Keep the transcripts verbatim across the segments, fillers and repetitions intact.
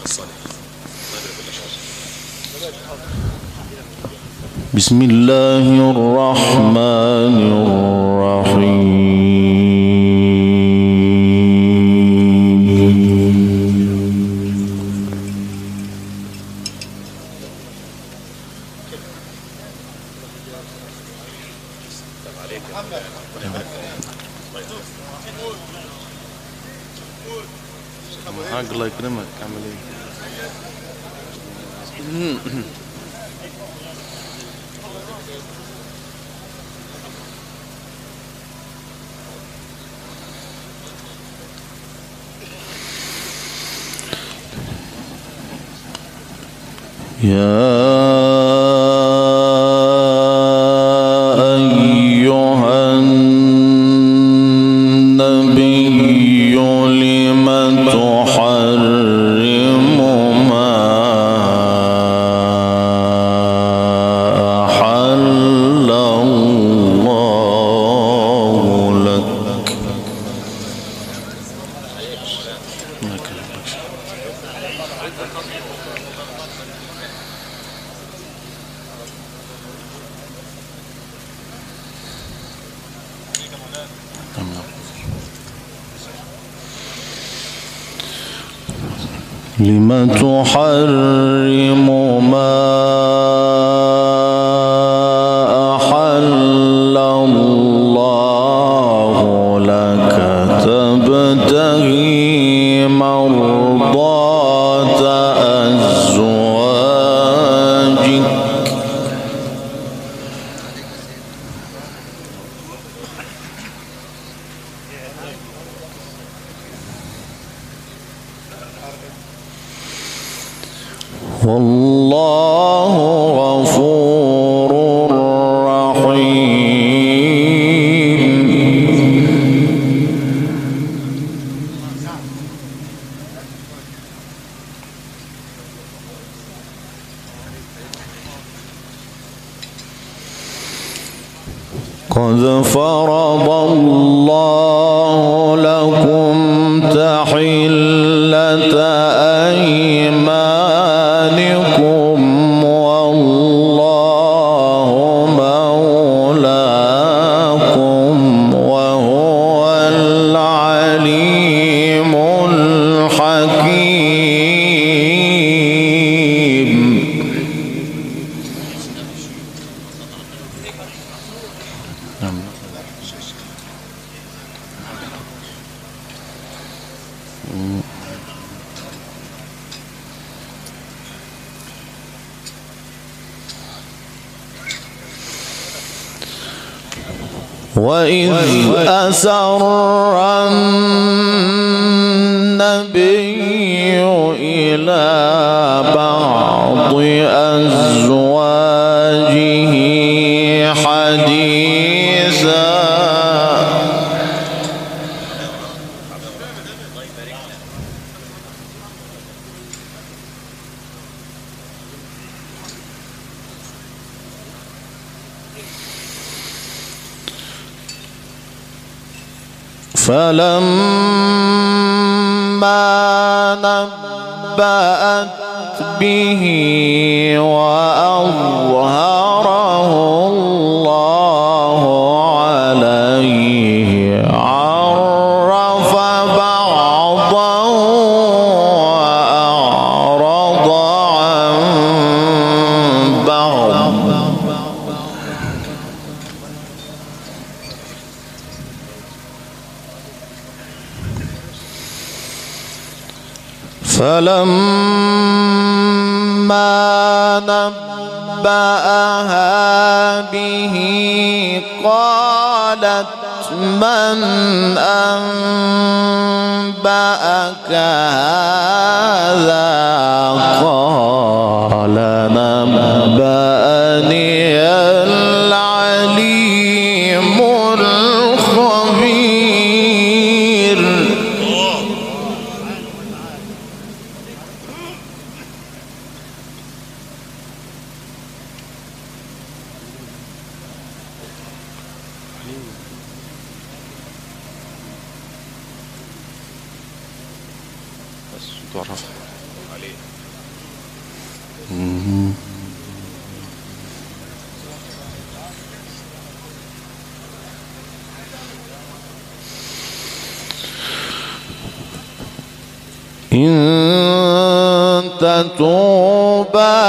بسم الله الرحمن الرحيم. الله يكرمك. اعمل ايه؟ يا لم تحرم ما أحل الله لك تبتغي مرضات أزواجك والله غفور رحيم. قد فرض الله لكم تحلة أيمانكم والله مولاكم وهو العليم الحكيم. وإذ أسر النبي إلى بعض أزواجه حديثا فلما نبأت به وأظهره الله عليه عرف بعضه وأعرض عن بعض. فلما نبأها به قالت من أنبأك هذا قال نبأني العليم الخبير. بس تعرف إن تتوبا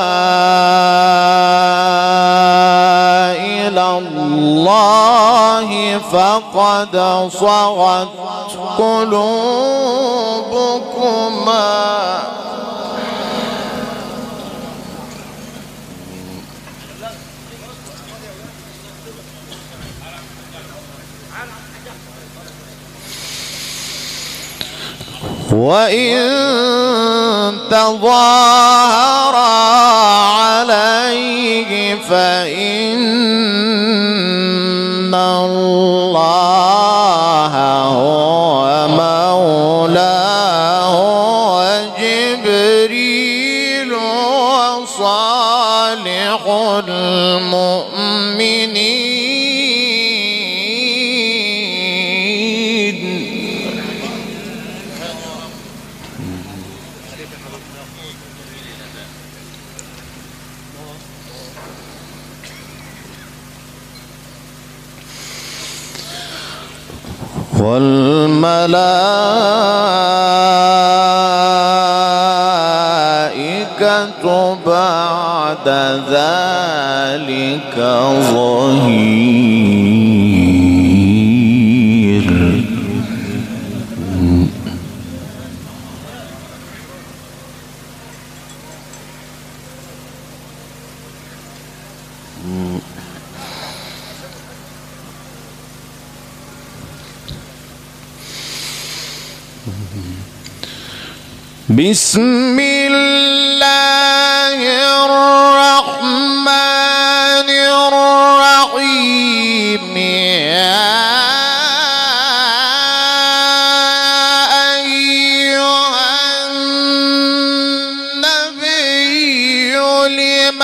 إلى الله فقد صغت قلوبكما وإن تظاهر عليه فإن الله هو مولاه وجبريل وصالح المؤمنين والملائكة بعد ذلك ظهير. بسم الله الرحمن الرحيم. يا أيها النبي لم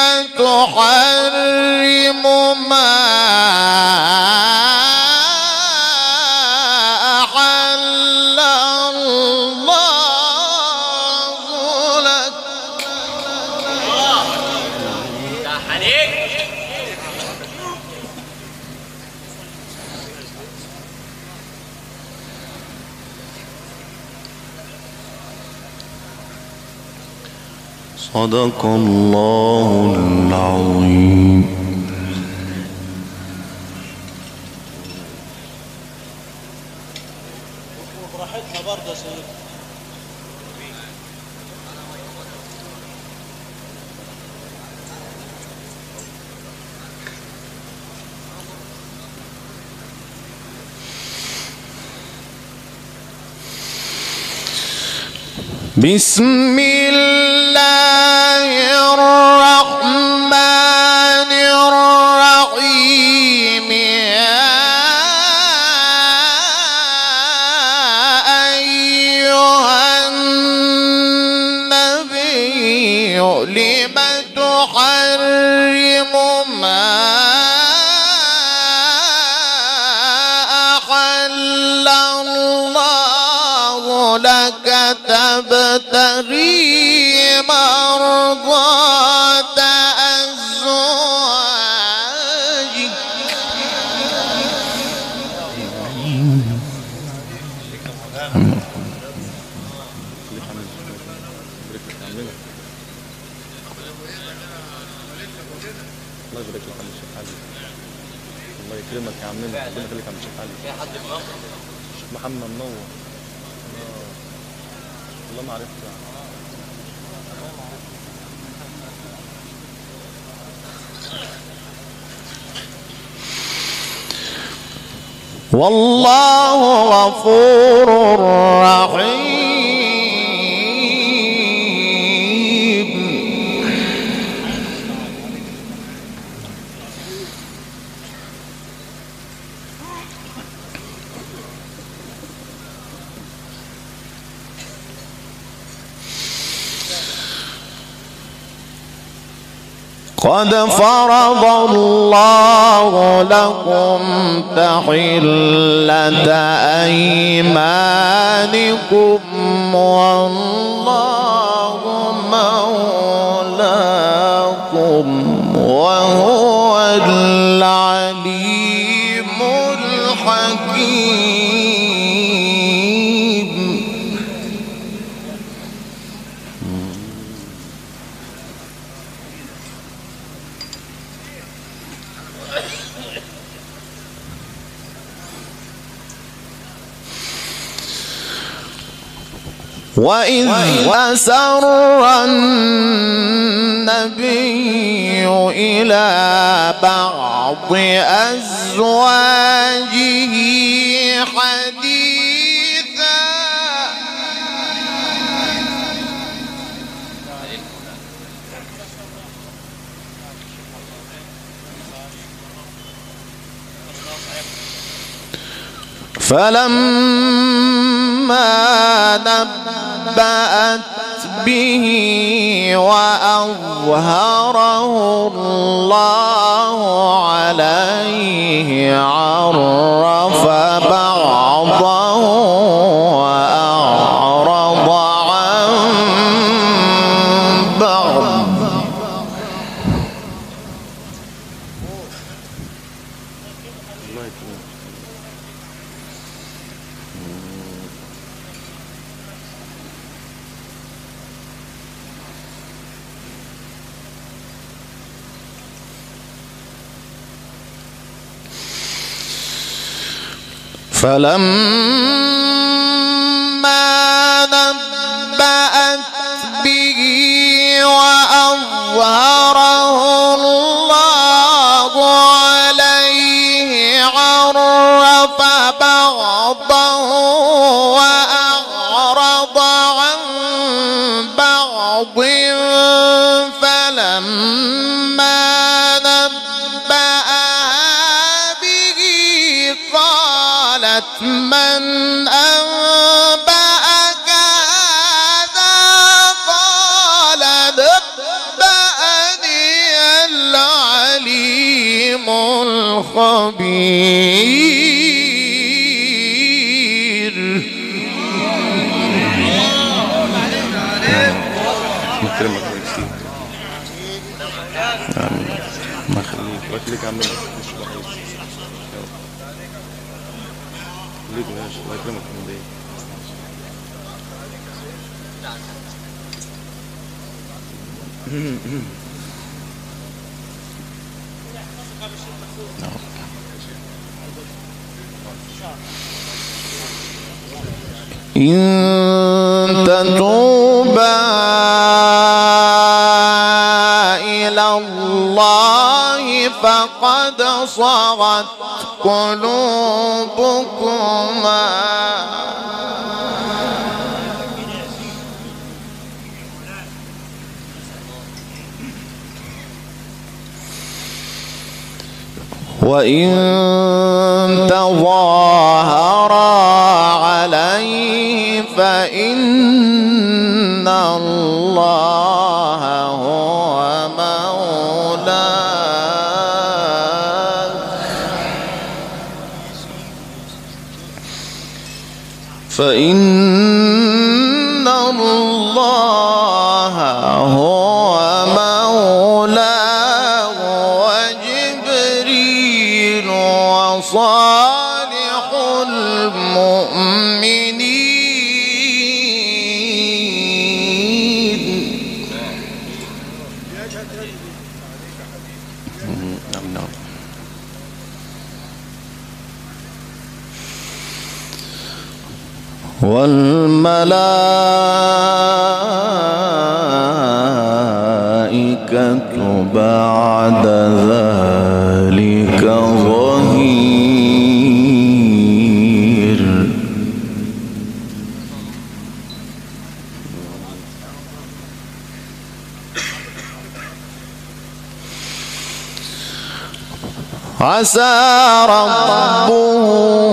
تحرم ما أحل الله لك. صدق الله العظيم. براحتنا برضه يا سيدي. بسم الله الرحمن الرحيم. يا أيها النبي لم تحرم ما أحل الله لك تبتغي مرضات أزواجك. الله يبارك لك يا عم الشيخ علي. الله يكرمك يا عمنا. ربنا يخليك يا عم الشيخ علي. في حد منور؟ الشيخ محمد منور. والله ما عرفت. والله غفور رحيم. قد فرض الله لكم تحلة أيمانكم والله وإذ أسر النبي إلى بعض أزواجه حديثا فلما نبأت به وأظهره الله عليه عرف بعضه وأعرض عن بعض. فلما نبأت به وأظهره الله عليه عرف بعضه وأعرض عن بعض. فلما من أنبأك هذا قال نبأني العليم الخبير. ما خليك وكلك عملك ليك ماشي الله يكرمك من دي. إن تتوبا إلى الله فقد صغت قلوبكما وإن تظاهرا عليه فإن الله هو مولاه فإن الله هو مولاه وجبريل وصالح المؤمنين. والملائكة بعد ذلك ظهير. عسى ربه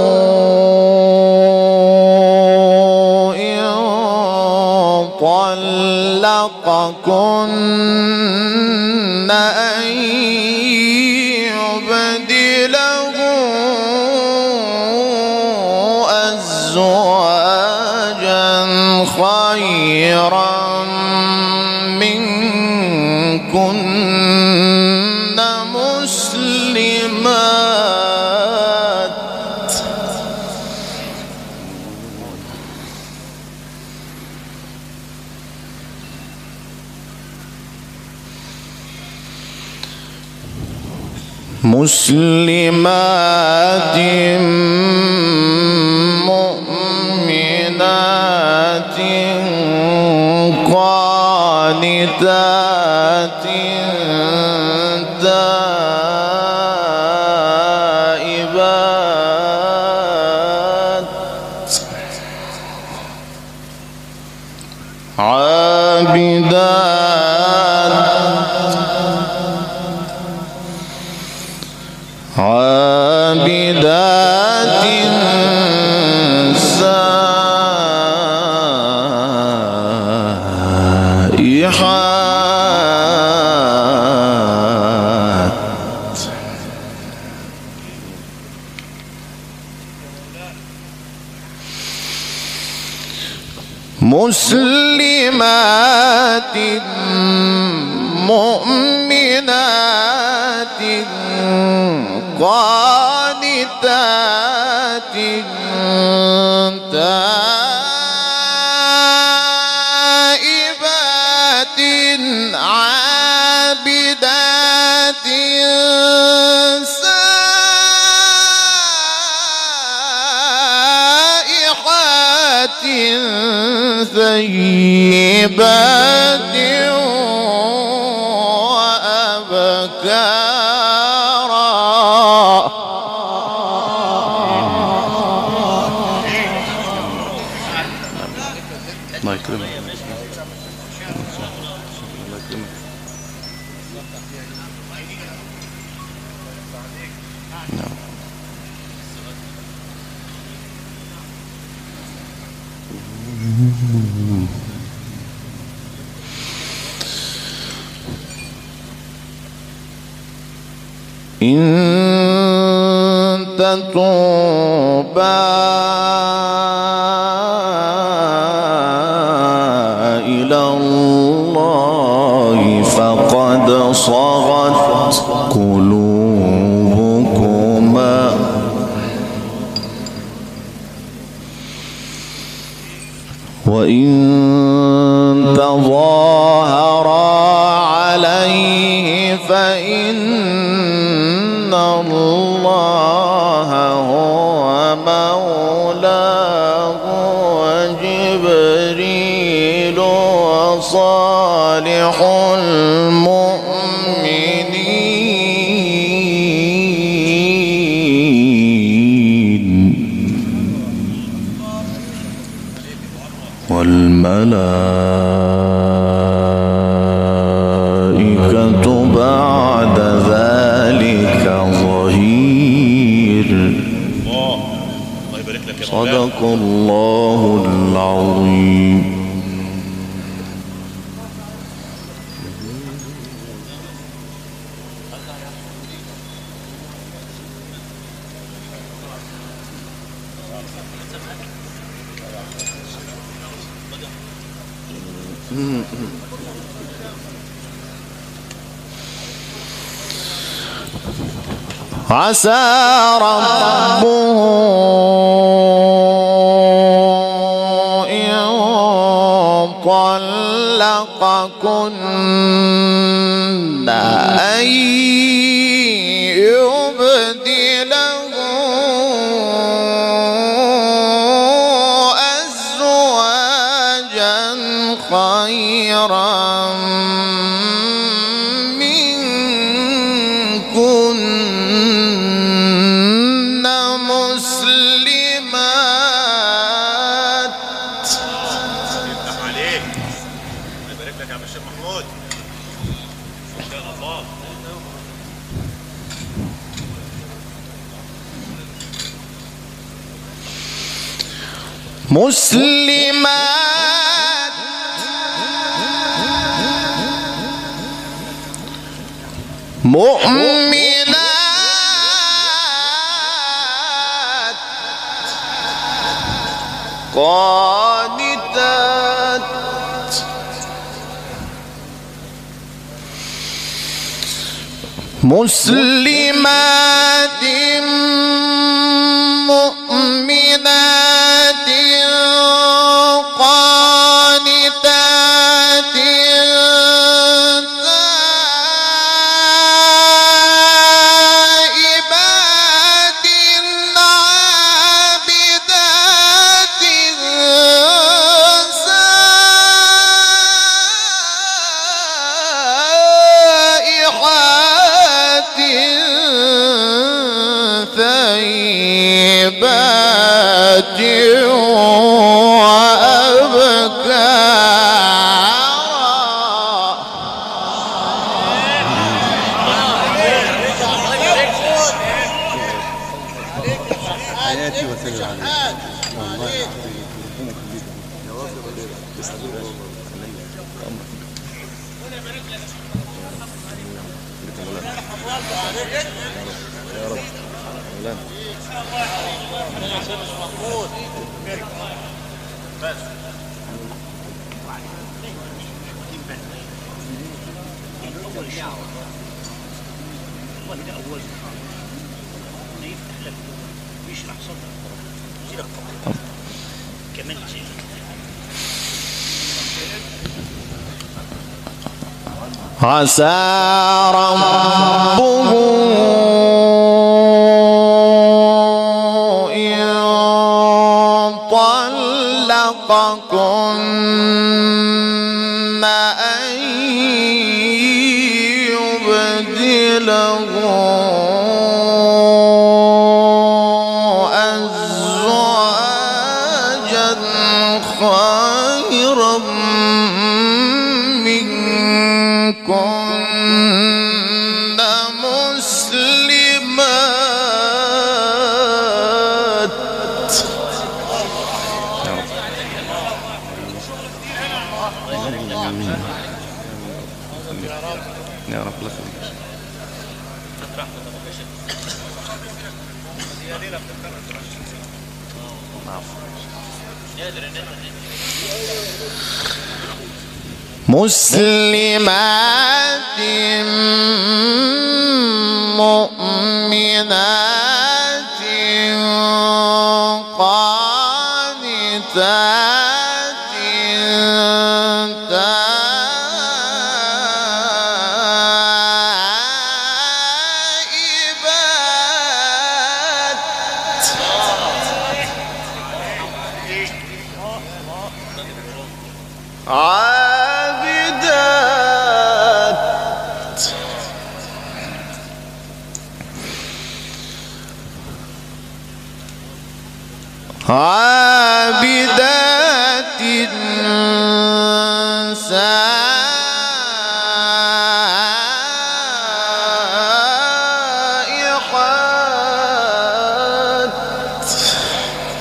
طلقكن أن يبدله أزواجا خيرا منكن مسلمات مسلمات مؤمنات قانتات تائبات عابدات عابدات سائحات مسلمات مؤمنات قانتات تائبات عابدات سائحات ثيبات وأبكارا الله يكرمك. الله يكرمك. نعم. إن تتوبا إلى الله فقد صغت قلوبكما وإن تظاهرا عليه فإن الله هو مولاه وجبريل وصالح المؤمنين والملائكة بعد ذلك ظهير. صدق الله العظيم. عسى ربه إن طلقكن أن يبدله أزواجا خيرا مسلمات مؤمنات قانتات مسلمات مؤمنات قانتات تائبات عابدات يا رب. مولانا. عسى ربه إن طلقكن أن يبدله أزواجا خيرا منكن مسلمات يا رب لك مسلمات مؤمنات قانتات عابدات عابدات سائحات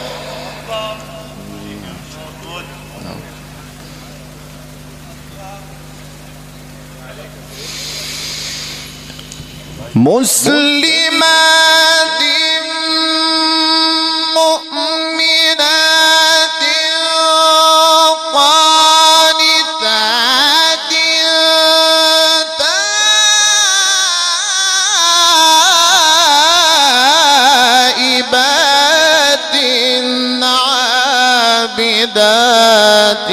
مسلمات مؤمنات قانتات تائبات عابدات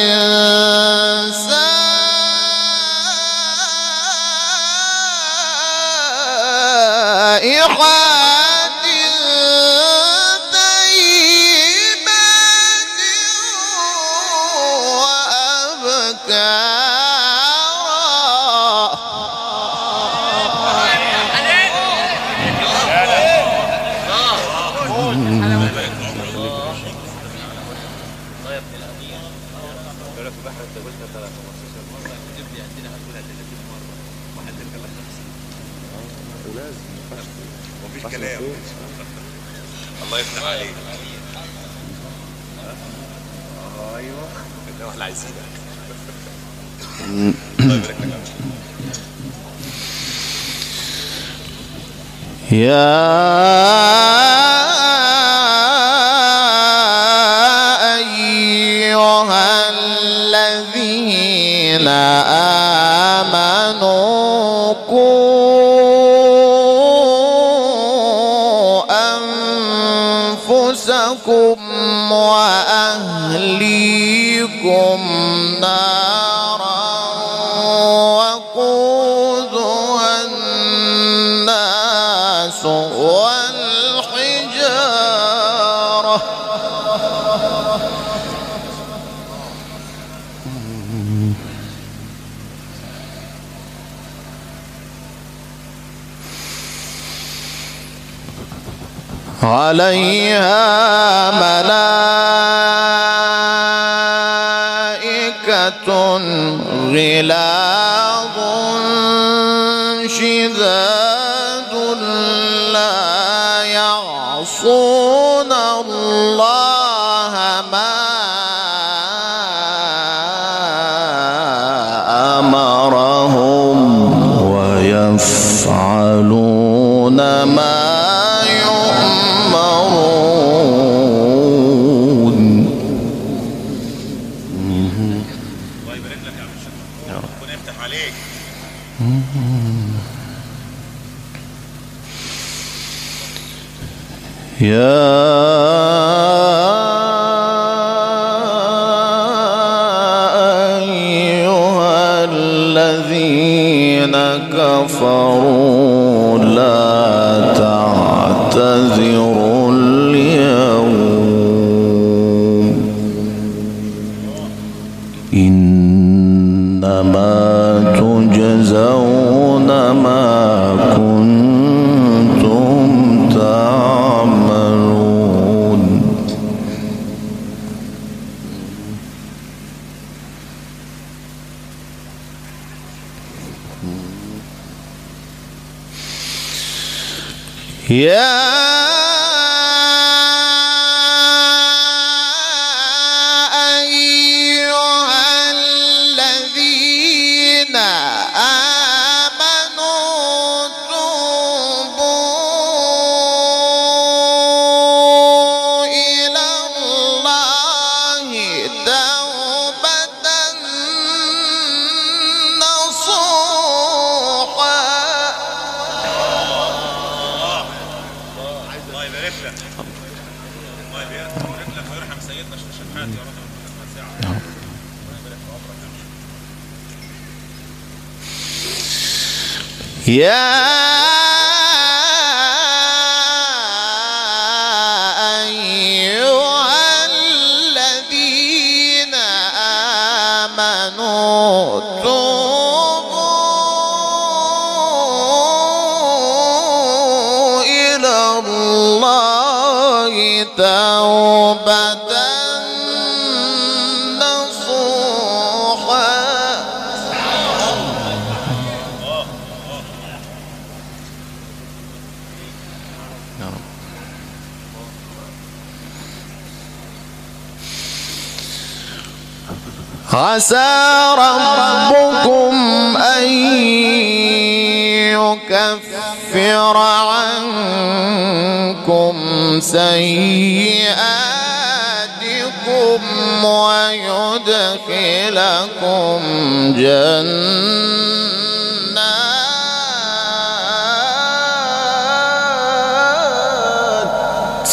سائحات طيبات مفيش كلام. الله يفتح عليك. ايوه ده احنا عايزينك. الله يبارك لك. يا أيها الذين آمنوا قوا أنفسكم وأهليكم نارا وقودها الناس والحجارة عليها ملائكة غلاظ شداد لا يعصون الله ما أمرهم ويفعلون يفعلون ما يؤمرون. الله يبارك لك يا عم الشيخ، ربنا يفتح عليك. يا أيها الذين كفروا لا تعتذروا اليوم إنما تجزون ما كنتم تعملون. يا أيها الذين آمنوا توبوا إلى الله توبة نصوحا. الله يبارك لك، الله يبارك لك ويرحم سيدنا الشيخ شحات يا رب. يا أيها الذين آمنوا توبوا إلى الله توبة نصوحا. عسى ربكم أن يكفر عنكم سيئاتكم ويدخلكم جنات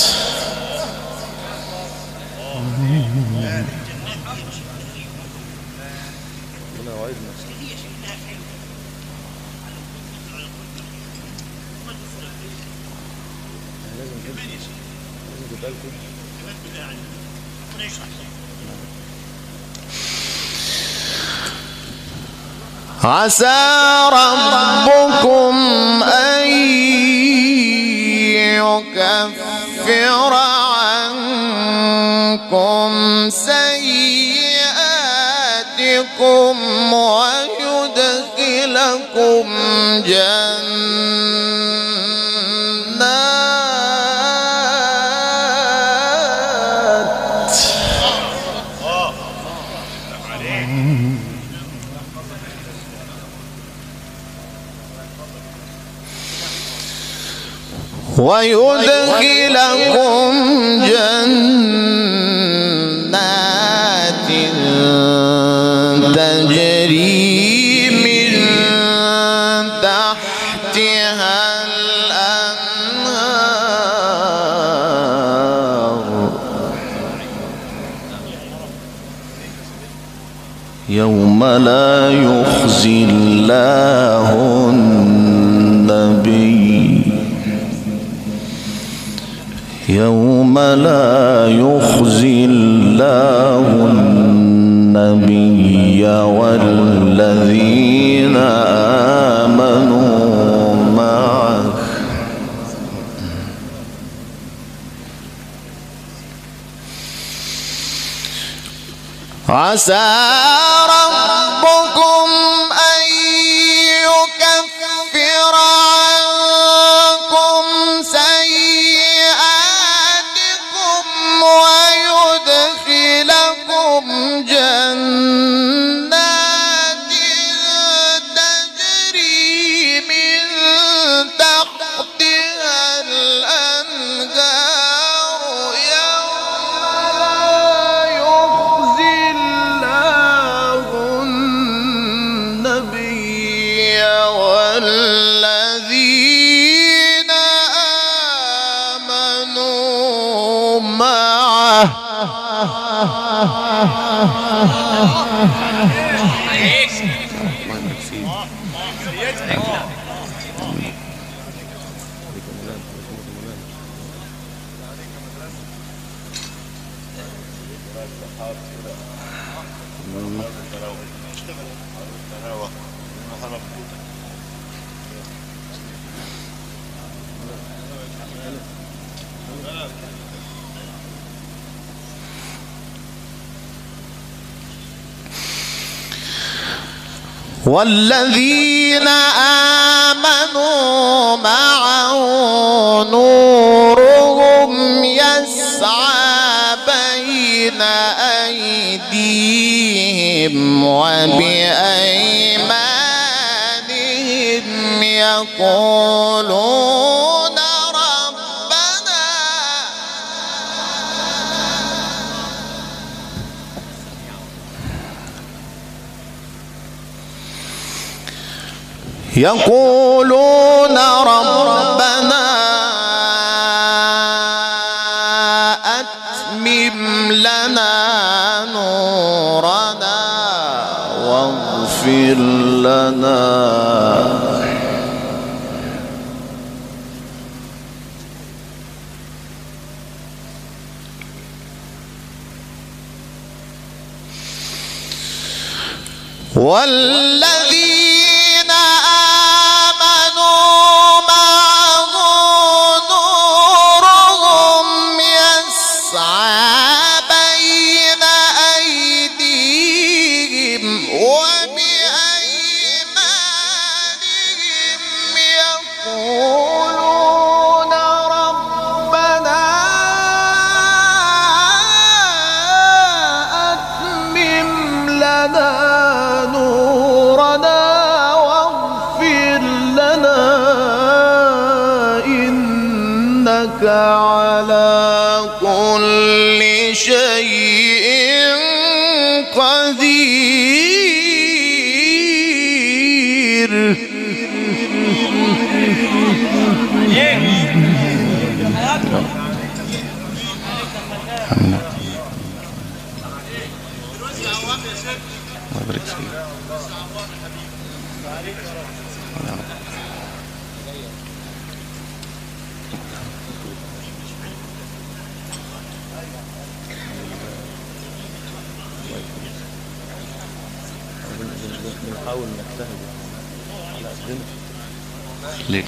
ربنا يوعدنا. لازم كده، لازم تتقال كده. عسى ربكم أن يكفر عنكم سيئاتكم ويدخلكم جنات ويدخلكم جنات تجري من تحتها الأنهار يوم لا يخزي الله النبي يوم لا يخزي الله النبي والذين آمنوا معه عسى ربكم أن يكفر عنكم سيئاتكم ويدخلكم جنات تجري من والذين آمنوا معه نورهم يسعى بين أيديهم وبأيمانهم يقولون ربنا يقولون ربنا أتمم لنا نورنا واغفر لنا والذين آمنوا معه نورهم يسعى بين أيديهم وبأيمانهم يقولون ربنا أتمم لنا نورنا واغفر لنا إنك على كل شيء قدير. الله يبارك فيك. بنحاول نجتهد على قدنا. ليك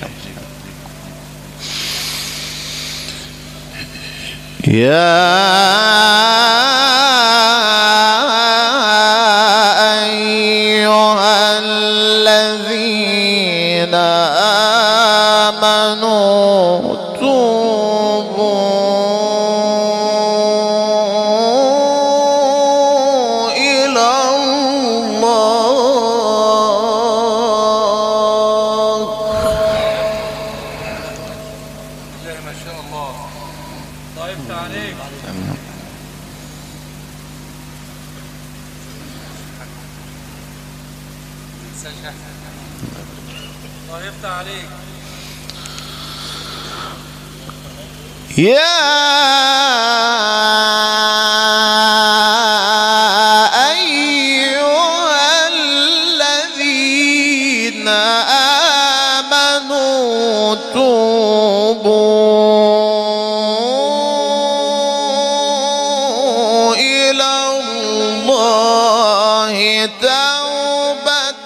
يا أيها الذين آمنوا توبوا إلى الله. ما شاء الله. طيبت عليك. طيبت عليك. يا أيها الذين آمنوا توبوا إلى الله توبة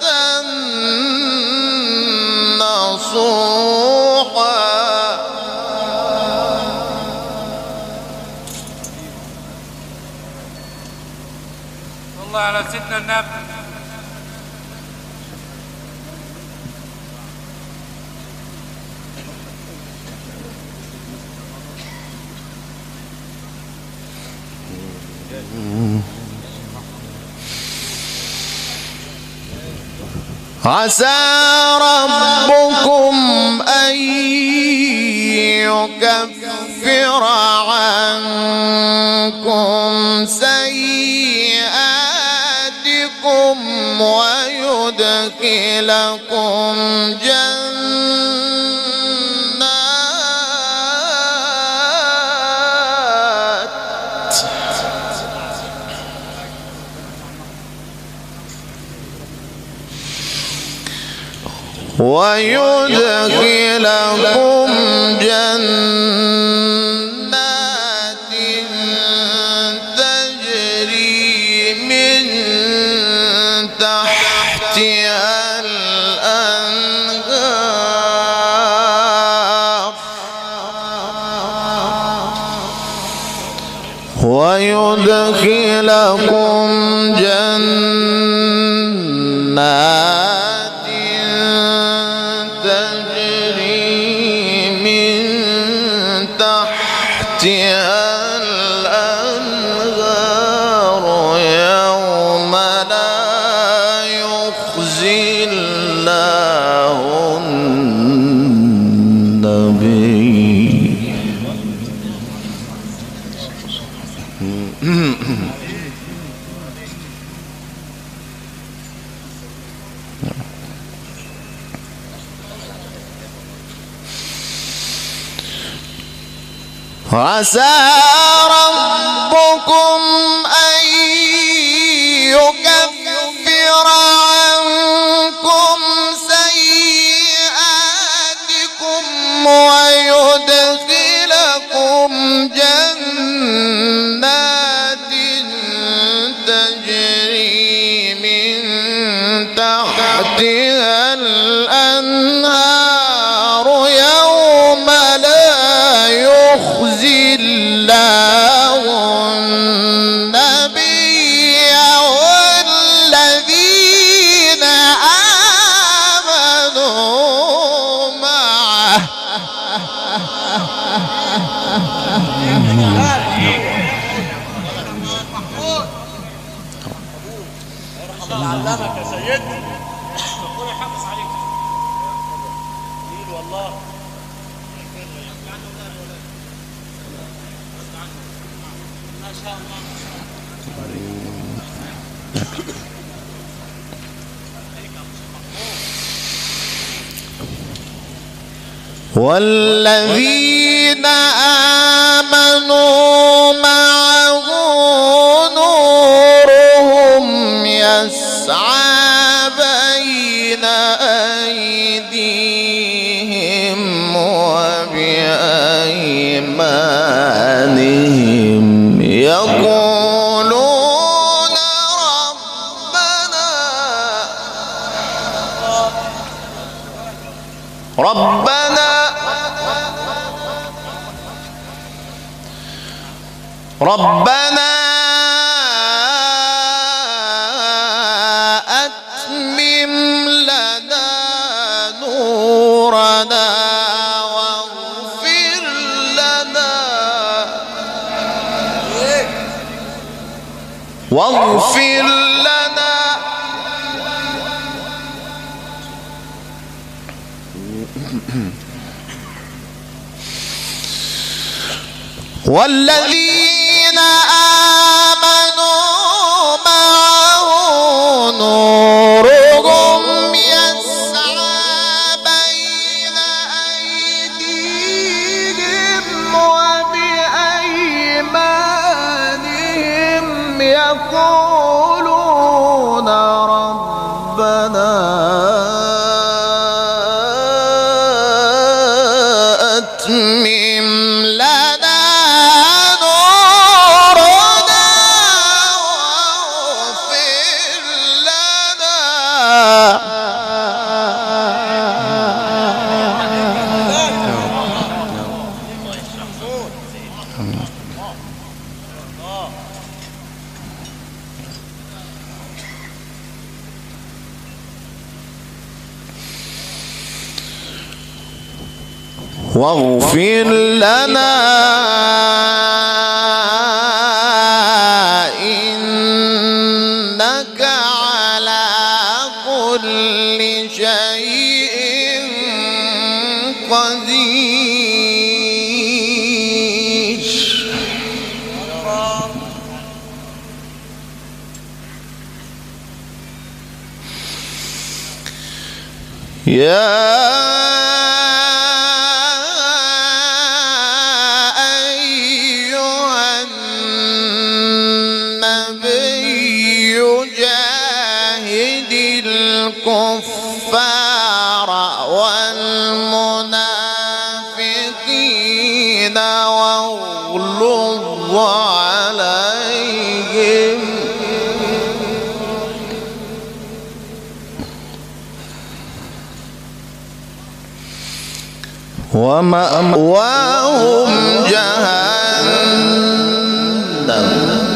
نصوحا. والله على سيدنا النبي. عسى ربكم أن يكفر عنكم سيئاتكم ويدخلكم جنات ويدخلكم جنات تجري من تحتها الأنهار ويدخلكم جنات تجري من تحتها الأنهار يوم لا يخزي الله النبي عسى ربكم أن يكفر عنكم سيئاتكم ويدخلكم جنات تجري من تحتها الأنهار يوم لا يخزي الله النبي والذين آمنوا معه علمك يا سيدي ربنا يحافظ عليك والله ما شاء الله والذين آمنوا معه نورهم يسعى بين أيديهم وبأيمانهم يقولون ربنا ربنا ربنا أتمم لنا نورنا واغفر لنا واغفر لنا والذين آمنوا معه نورهم يسعى بين أيديهم وبأيمانهم يقولون ربنا أتمم لنا واغفر لنا إنك على كل شيء قدير يا الكفار والمنافقين واغلظ عليهم ومأواهم جهنم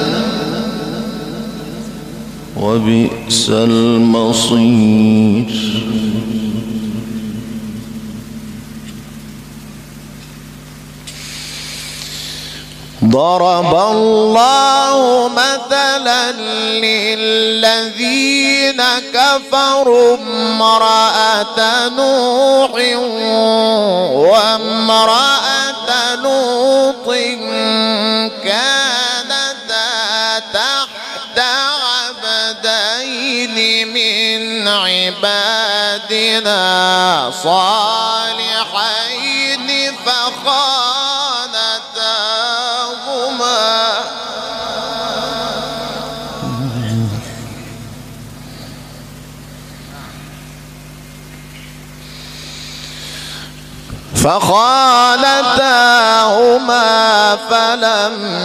وبئس المصير. ضرب الله مثلا للذين كفروا امرأة نوح وامرأة لوط كانتا تحت عبدين من عبادنا صالحين فخانتاهما فخانتاهما فلم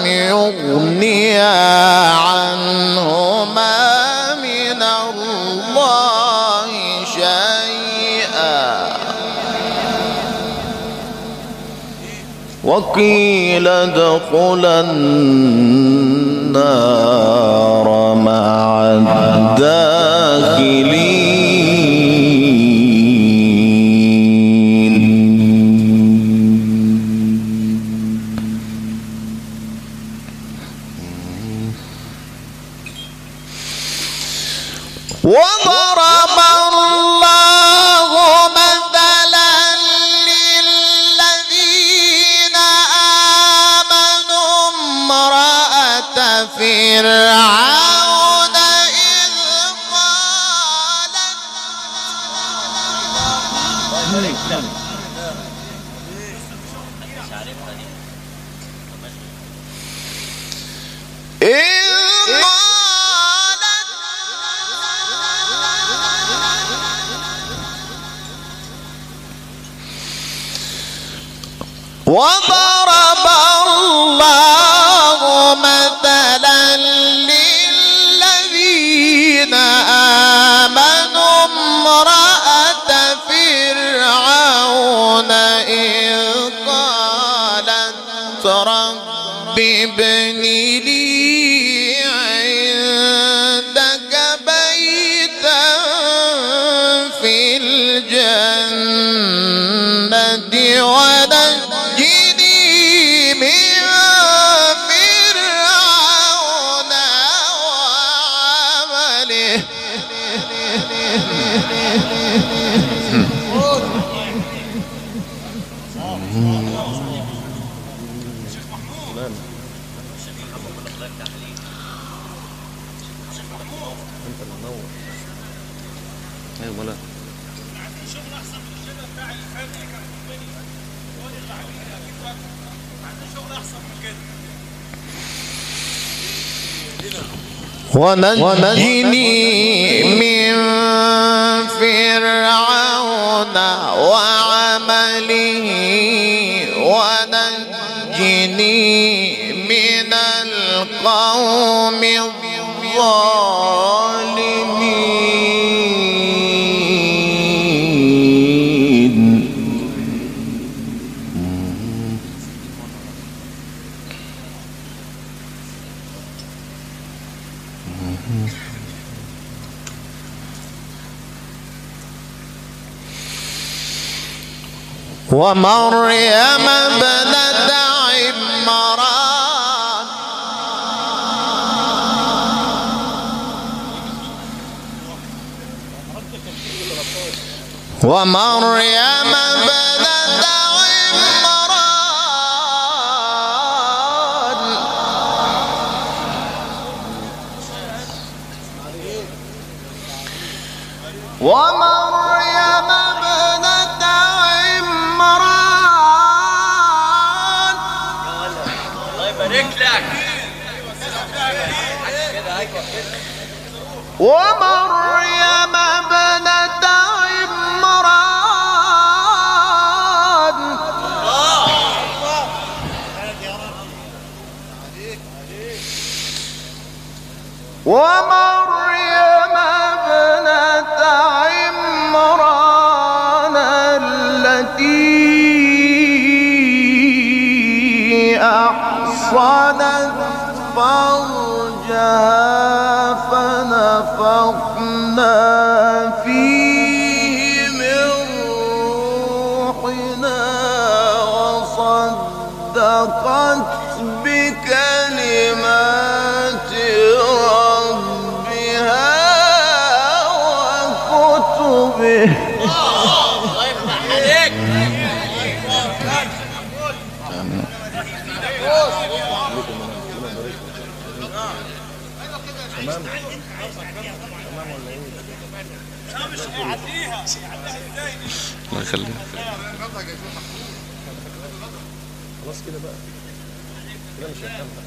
يغنيا عنهما من الله شيئا وقيل ادخلا النار مع الداخلين. وضرب الله مثلا للذين آمنوا امرأة فرعون إذ قالت إذ وضرب الله مثلا للذين آمنوا امرأة فرعون إذ قالت رب ابن لي عندك بيتا في الجنة ونجني من فرعون وعمله ونجني من فرعون وعمله ونجني من القوم الظالمين. ومريم ابنة عمران ومريم ابنة عمران ومريم ابنة عمران الله يبارك لك. ومريم ابنة عمران فرجها فنفخنا فيه من روحنا وصدقت بكلمات ربها وكتبه. الله يفتح عليك. تمام الله يخليك. خلاص كده بقى كده مش هيكمل.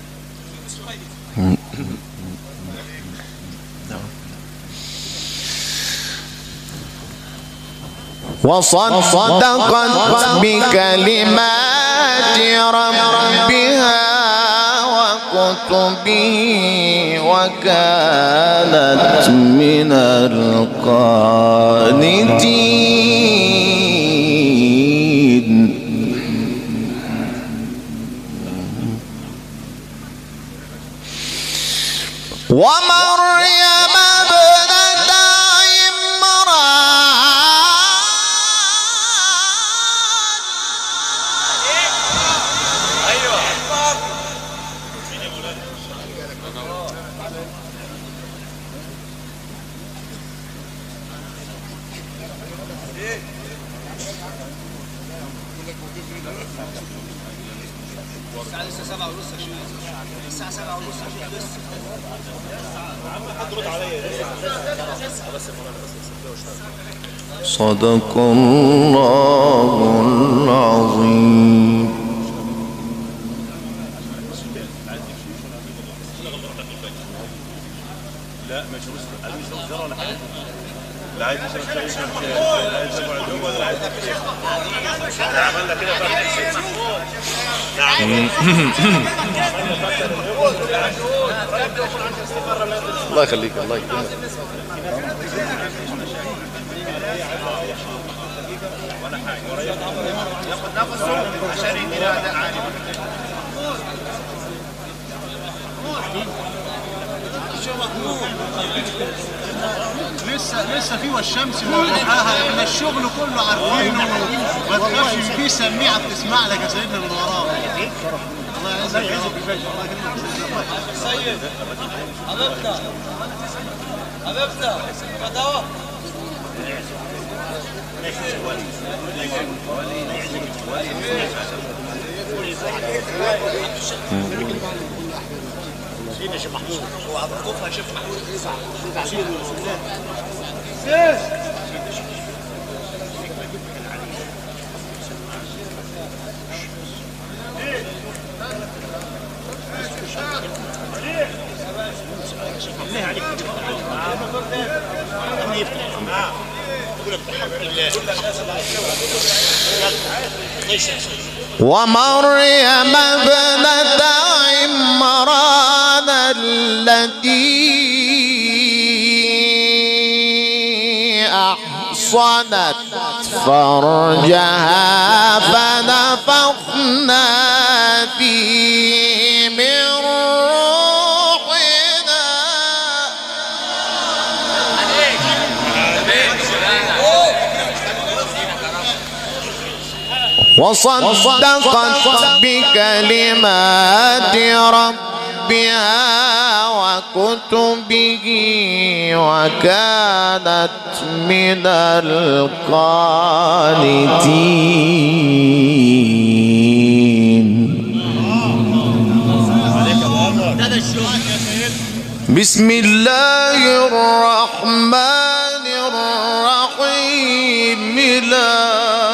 وصدقت بكلمات ربها وكتبه وكانت من القانتين. ومريم ابنة الساعة لسه سبعة ونص يا شيخ. الساعة سبعة ونص يا شيخ لسه. صدق الله العظيم. لا مش عايز يشرب ولا حاجه. لا عايز يشرب شاي يشرب شاي. عايز يقعد جوه ولا عايز احنا عملنا كده بقى. الله يخليك الله يكرمك. ياخد نفسه عشان يدينا اداء عالي. لسه لسه في والشمس وضحاها. احنا الشغل كله عارفينه. ما تخافش في سميعه بتسمع لك يا سيدنا من وراك. الله يعزك يا رب. سيد حبيبنا حبيبنا فتاوى. يا شيخ محمود هو عطوفها يا شيخ محمود. ومريم ابنة عمران التي أحصنت فرجها فنفخنا فيه من روحنا وصدقت بكلمات ربها وكتبه وكانت من القانتين. بسم الله الرحمن الرحيم. لا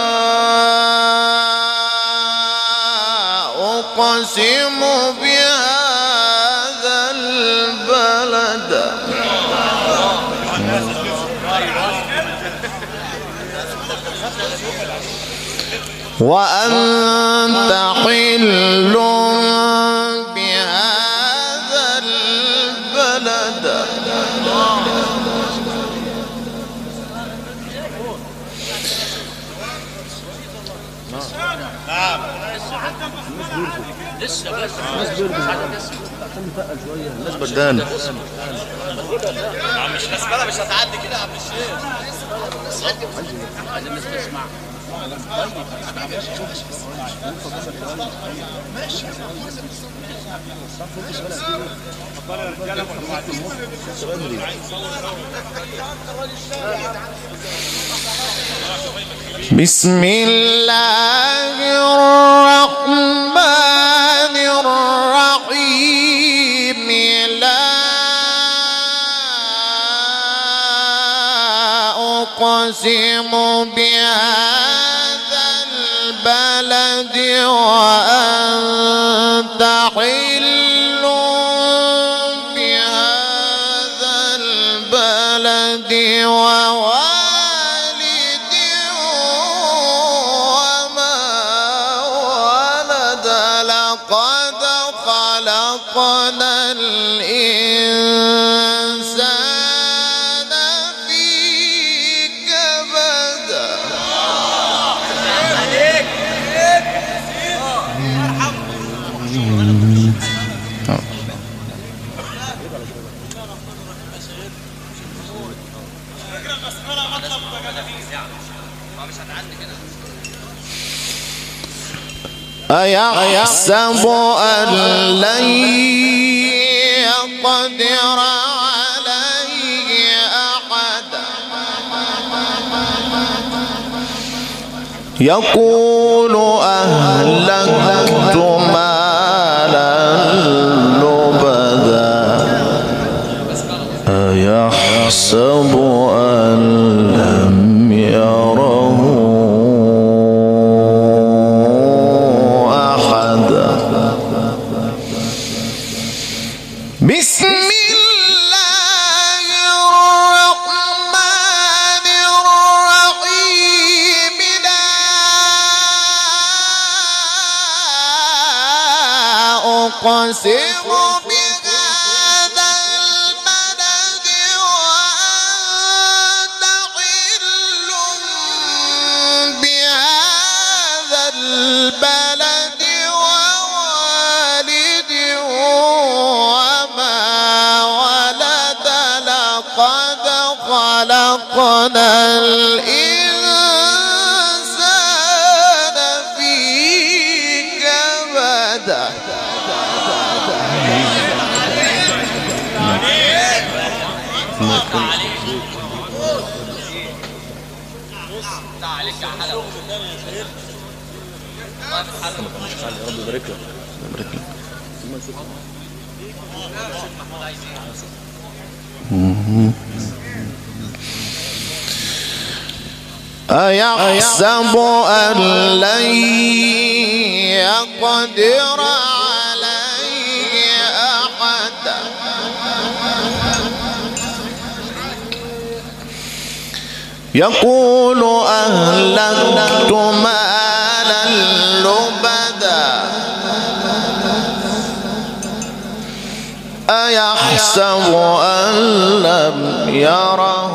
أقسم بهذا البلد وأنت حل بهذا البلد لسه بس تقل شويه الناس بردانه. مش الزباله مش هتعدي كده يا عم الشيخ. عايزين الناس تسمع. بسم الله الرحمن الرحيم. لا أقسم بهذا البلد وأنت حل بهذا البلد ووالد وما ولد. لقد خلقنا الإنسان في كبد. أيحسب أن لن يقدر عليه أحد. يقول أهلكت مالا لبدا. أيحسب أن لم يره أحد. بسم الله الرحمن الرحيم. لا أقسم بهذا البلد وأنت حل بهذا البلد ووالد وما ولد. لقد خلقنا الإنسان في كبد. يا رب يبارك لك. يبارك لك. أيحسب أن لن يقدر عليه أحد. يقول أهلكت مالا لبدا. أيحسب أن لم يره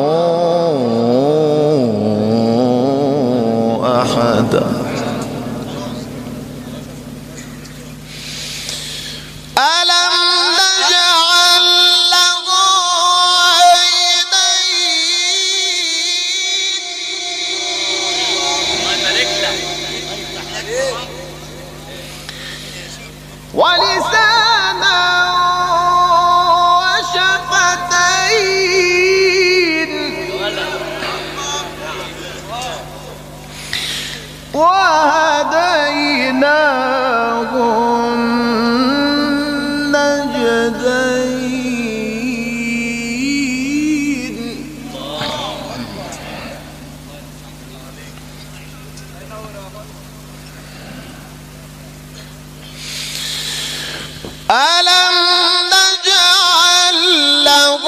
أحد. ألم نجعل له عينين ولسانا وشفتين وهديناه النجدين. ألم نجعل له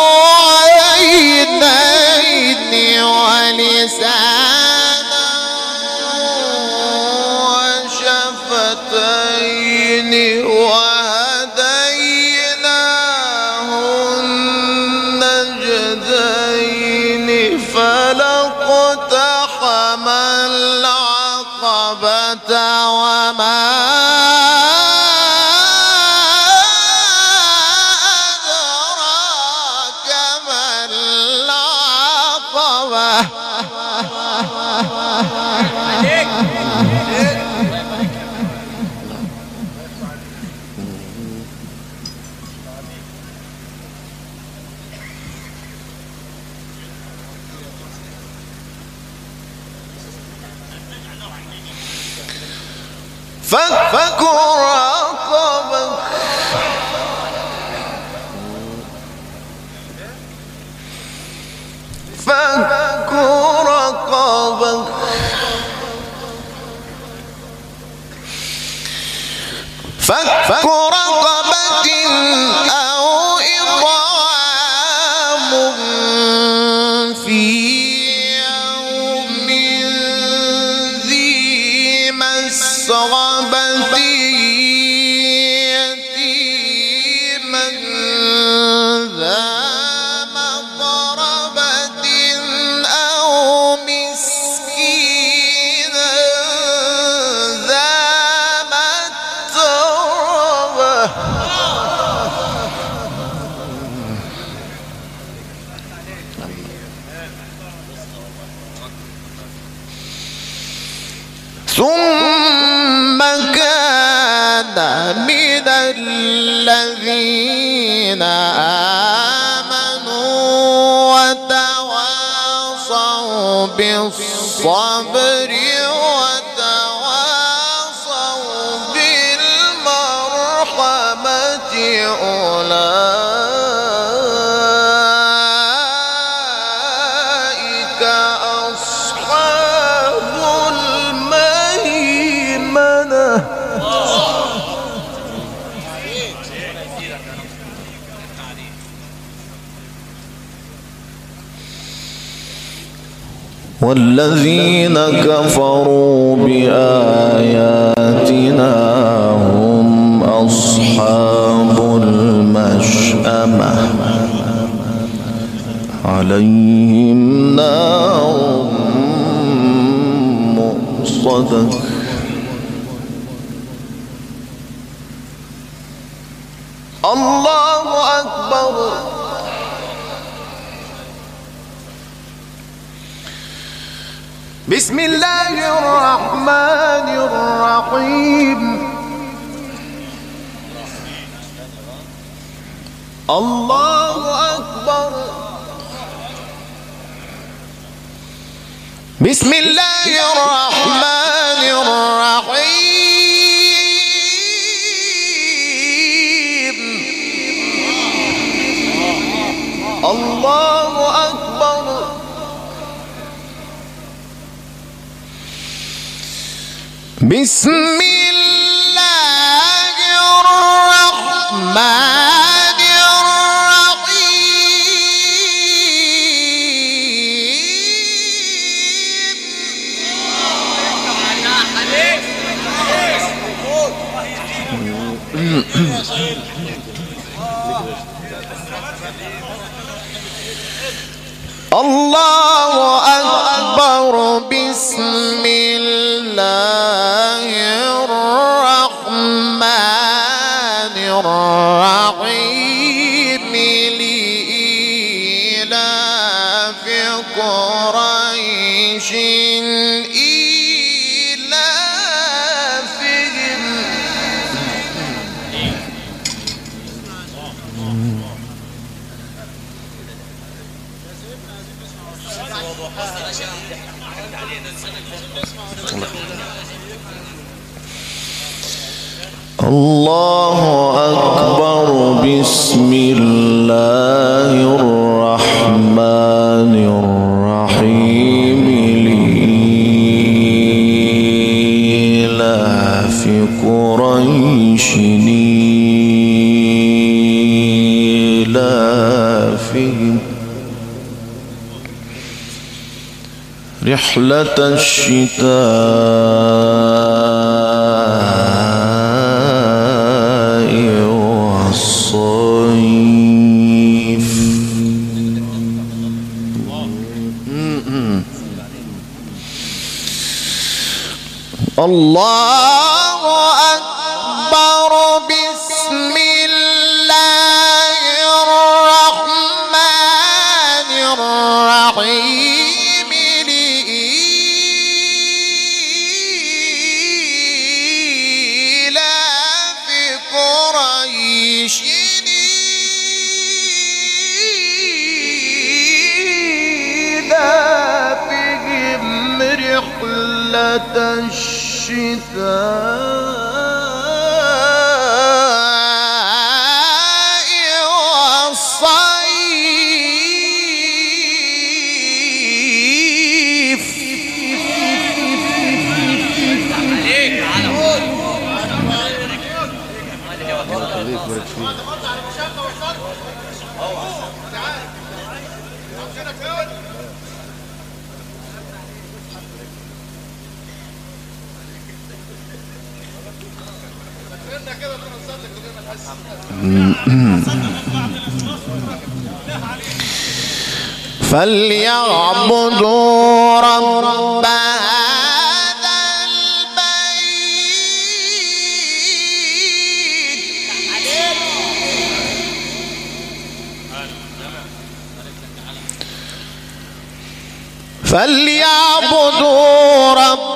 عينين ولسانا وشفتين فك رقبة فك رقبة فك رقبة أو إطعام في يوم ذي مسغبة يتيما ذا مقربة أو مسكينا ذا متربة ثم كان من الذين آمنوا وتواصوا بالصبر وتواصوا بالمرحمة أولئك أصحاب الميمنة والذين كفروا بآياتنا هم أصحاب المشأمة عليهم نار مؤصدة الله أكبر. بسم الله الرحمن الرحيم. الله أكبر. بسم الله الرحمن الرحيم. الله أكبر. بسم الله الرحمن الرحيم. الله أكبر. بسم الله الرحمن الرحيم. لإيلاف قريش إيلافهم الله أكبر. بسم الله الرحمن الرحيم. لإيلاف قريش إيلافهم رحلة الشتاء والصيف. الله أكبر. بسم الله الرحمن الرحيم. لإيلاف قريش إيلافهم رحلة الشتاء فليعبدوا رب هذا البيت فليعبدوا رب